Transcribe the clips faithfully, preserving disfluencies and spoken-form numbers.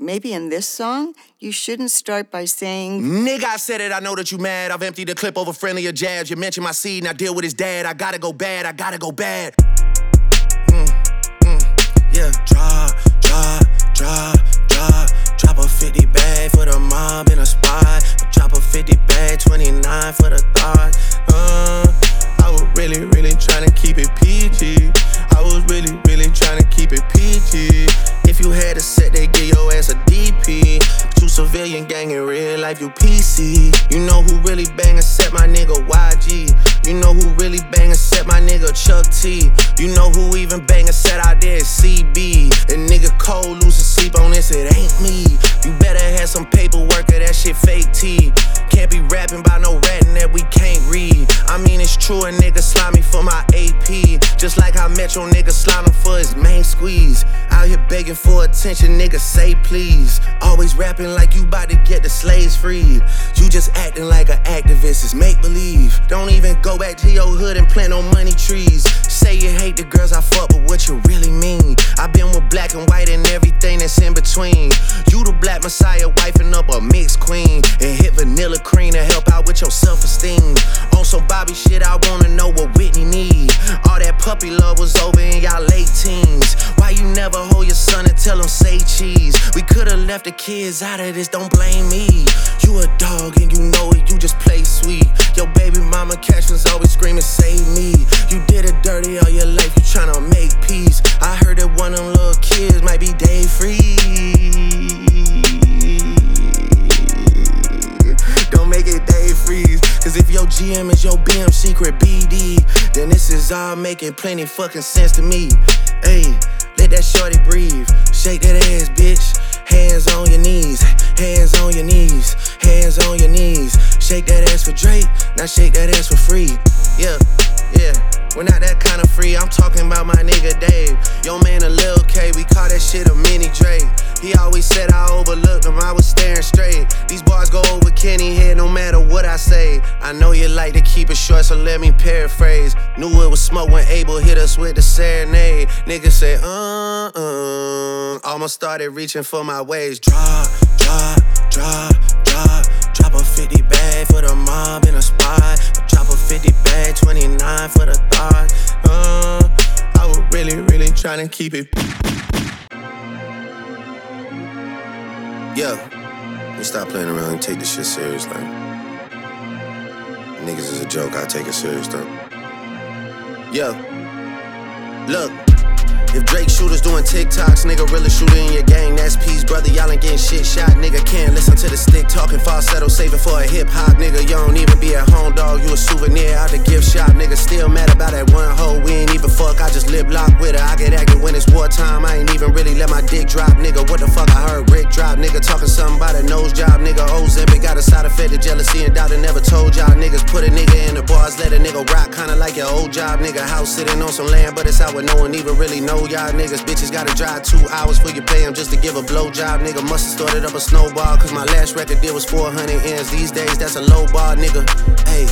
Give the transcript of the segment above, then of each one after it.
maybe in this song, you shouldn't start by saying, nigga, I said it, I know that you mad. I've emptied the clip over friendlier jabs. You mentioned my seed and I deal with his dad. I gotta go bad, I gotta go bad. Mm, mm, yeah, drop, drop, drop, drop. Drop a fifty bag for the mob in a spot. Drop a fifty bag, twenty-nine for the thought. Uh, I was really, really trying to keep it P G. I was really, really trying to keep it P G. If you had a set, they give your ass a D P. But you civilian gang in real life, you P C. You know who really bang a set, my nigga Y G. You know who really bang a set, my nigga Chuck T. You know who even bang a set out there is C B. And nigga Cole losing sleep on this, it ain't me. You better have some paperwork or that shit fake T. Can't be rapping by no ratting that we can't read. I mean it's true, a nigga slimy for my A P. Just like how Metro nigga slime him for his main squeeze. Out here begging for attention, nigga say please. Always rapping like you bout to get the slaves freed. You just acting like an activist, it's make believe. Don't even go back to your hood and plant no money trees. Say you hate the girls I fuck, but what you really mean? I been with black and white and everything that's in between. You the black messiah wifing up a mixed queen. And hit vanilla cream to help out with your self-esteem. On some Bobby shit, I wanna know what Whitney need. All that puppy love was over in y'all late teens. Why you never hold your son and tell him say cheese? We could've left the kids out of this, don't blame me. You a dog and you know it, you just play sweet. Your baby mama captions always screaming, save me. You did it dirty all your life, you tryna make peace. I heard that one of them little kids might be day free. Don't make it day freeze. Cause if your G M is your B M secret B D, then this is all making plenty fucking sense to me. Hey, let that shorty breathe. Shake that ass, bitch. Hands on your knees. Hands on your knees. Hands on your knees. Shake that ass for Drake. Now shake that ass for free. Yeah, yeah. We're not that kind of free, I'm talking about my nigga Dave. Yo man, a Lil K, we call that shit a mini Drake. He always said I overlooked him, I was staring straight. These bars go over Kenny head no matter what I say. I know you like to keep it short, so let me paraphrase. Knew it was smoke when Abel hit us with the serenade. Niggas say, uh-uh. Almost started reaching for my waist. Drop, drop, drop, drop. Drop a fifty bag for the mob in a spot. Drop a fifty bag, twenty-nine for the thought. Uh, I was really, really trying to keep it. Yeah, let me stop playing around and take this shit serious, like. Niggas is a joke, I take it serious though. Yeah, look. If Drake shooters doing TikToks, nigga really shooting in your gang, that's peace, brother. Y'all ain't getting shit shot, nigga. Can't listen to the stick talking falsetto, saving for a hip hop, nigga. You don't even be at home, dog. You a souvenir out the gift shop, nigga. Still mad about that one hoe. We ain't even fuck, I just lip lock with her. I get active when it's wartime. I ain't even really let my dick drop, nigga. What the fuck I heard Rick drop, nigga. Talking something about a nose job, nigga. Ozempic got a side effect of jealousy and doubt. I never told y'all niggas. Put a nigga in the bars, let a nigga rock, kinda like your old job, nigga. House sitting on some land, but it's out where no one even really know y'all niggas. Bitches gotta drive two hours for you pay them just to give a blowjob, nigga. Must've started up a snowball, cause my last record deal was four hundred ends. These days, that's a low bar, nigga. Hey,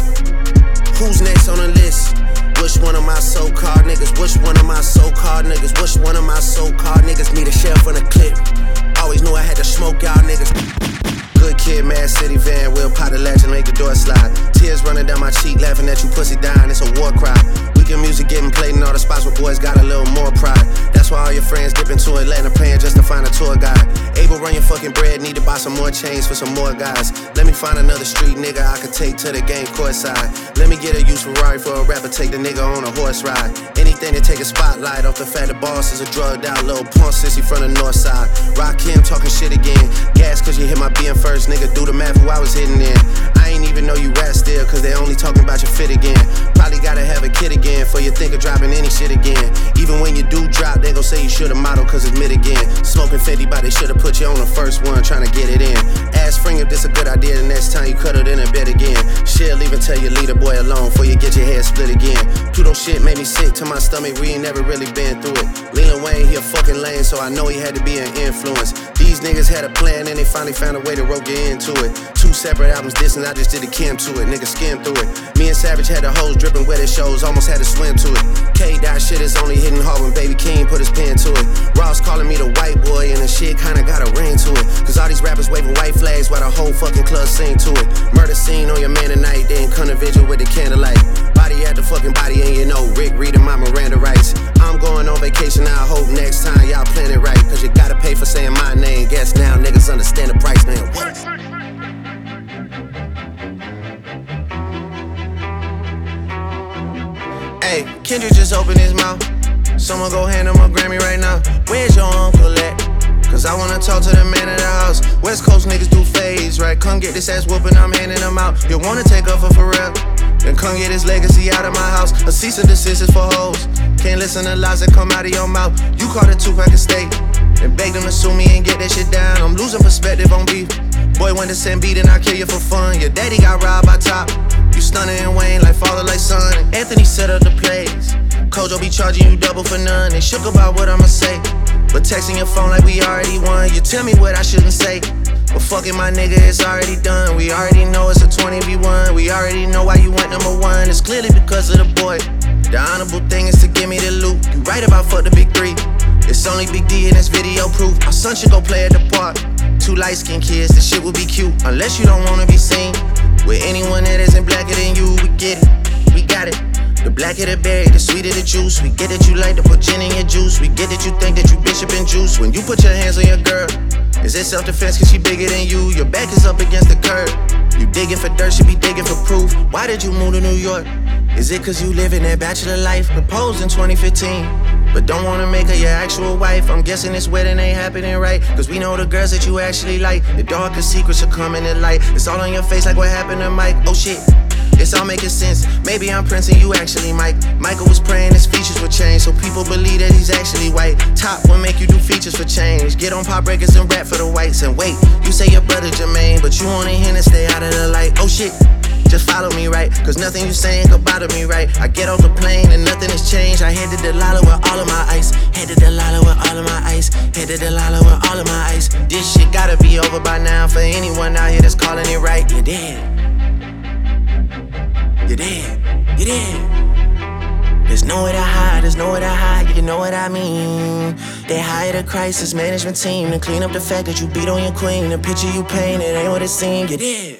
who's next on the list? Which one of my so-called niggas? Which one of my so-called niggas? Which one of my so-called niggas need a sheriff on the clip? Always knew I had to smoke y'all niggas. Good kid, Mad City van, we'll pot the latch and make the door slide. Tears running down my cheek, laughing at you pussy dying, it's a war cry. Weekend music getting played in all the spots where boys got a little more pride. That's why all your friends dip into Atlanta paying just to find a tour guide. Able run your fucking bread, need to buy some more chains for some more guys. Let me find another street nigga I could take to the game courtside. Let me get a used Ferrari for a rapper, take the nigga on a horse ride. Anything to take a spotlight off the fact the boss is a drugged out little punk sissy from the north side. Rock him talking shit again. Gas cause you hit my B M first, nigga. Do the math who I was hitting in. I ain't even know you rap still, cause they only talking about your fit again. Probably gotta have a kid again for you think of dropping any shit again. Even when you do drop, they gon' say you should've modeled cause it's mid again. Smoking fifty, but they should've put you on the first one, trying to get it in. Ask Spring if this a good idea, the next time you cut it in a bed again. She'll even tell you leave the boy alone before you get your head split again. Pluto shit made me sick to my stomach, we ain't never really been through it. Lil Wayne, he a fucking lame, so I know he had to be an influence. These niggas had a plan and they finally found a way to rope you into it. Two separate albums dissing, I just did a Kim to it, nigga skim through it. Me and Savage had the hoes dripping wet at shows, almost had to swim to it. K-Dot shit is only hitting hard when Baby King put his pen to it. Ross calling me the white boy and the shit kinda got a ring to it. Niggas, rappers waving white flags while the whole fucking club sing to it. Murder scene on your man tonight, then come to vigil with the candlelight. Body at the fucking body, and you know Rick reading my Miranda rights. I'm going on vacation, I hope next time y'all plan it right. Cause you gotta pay for saying my name. Guess now niggas understand the price, man. What? Hey, Kendrick just opened his mouth. Someone go hand him a Grammy right now. Where's your uncle at? Cause I wanna talk to the man of the house. West Coast niggas do phase, right? Come get this ass whooping, I'm handing them out. You wanna take up for Pharrell? Then come get his legacy out of my house. A cease and desist is for hoes. Can't listen to lies that come out of your mouth. You caught a two-pack of steak and begged them to sue me and get that shit down. I'm losing perspective on beef. Boy went to send beat and I kill you for fun. Your daddy got robbed by Top. You stunning and Wayne like father like son. And Anthony set up the plays. Kojo be charging you double for none. They shook about what I'ma say, but texting your phone like we already won. You tell me what I shouldn't say, but fucking my nigga, it's already done. We already know it's a twenty v one. We already know why you went number one. It's clearly because of the boy. The honorable thing is to give me the loot. You right about fuck the big three. It's only Big D and it's video proof. Our son should go play at the park. Two light-skinned kids, this shit will be cute. Unless you don't wanna be seen with anyone that isn't blacker than you. We get it, we got it. The blacker the berry, the sweeter the juice. We get that you like to put gin in your juice. We get that you think that you bishop and juice. When you put your hands on your girl, is it self-defense cause she bigger than you? Your back is up against the curb. You digging for dirt, she be digging for proof. Why did you move to New York? Is it cause you living that bachelor life? Proposed in twenty fifteen, but don't wanna make her your actual wife. I'm guessing this wedding ain't happening right, cause we know the girls that you actually like. The darkest secrets are coming to light. It's all on your face like what happened to Mike. Oh shit, it's all making sense. Maybe I'm Prince and you actually Mike. Michael was praying his features would change, so people believe that he's actually white. Top will make you do features for change. Get on pop records and rap for the whites. And wait, you say your brother Jermaine, but you only here to stay out of the light. Oh shit, just follow me right, cause nothing you saying could bother me right. I get off the plane and nothing has changed. I head to Delilah with all of my ice. Head to Delilah with all of my ice. Head to Delilah with all of my ice. This shit gotta be over by now for anyone out here that's calling it right. You're dead. You're dead. You're dead. There's nowhere to hide, there's nowhere to hide, you know what I mean. They hired a crisis management team to clean up the fact that you beat on your queen. The picture you painted ain't what it seemed. You're dead.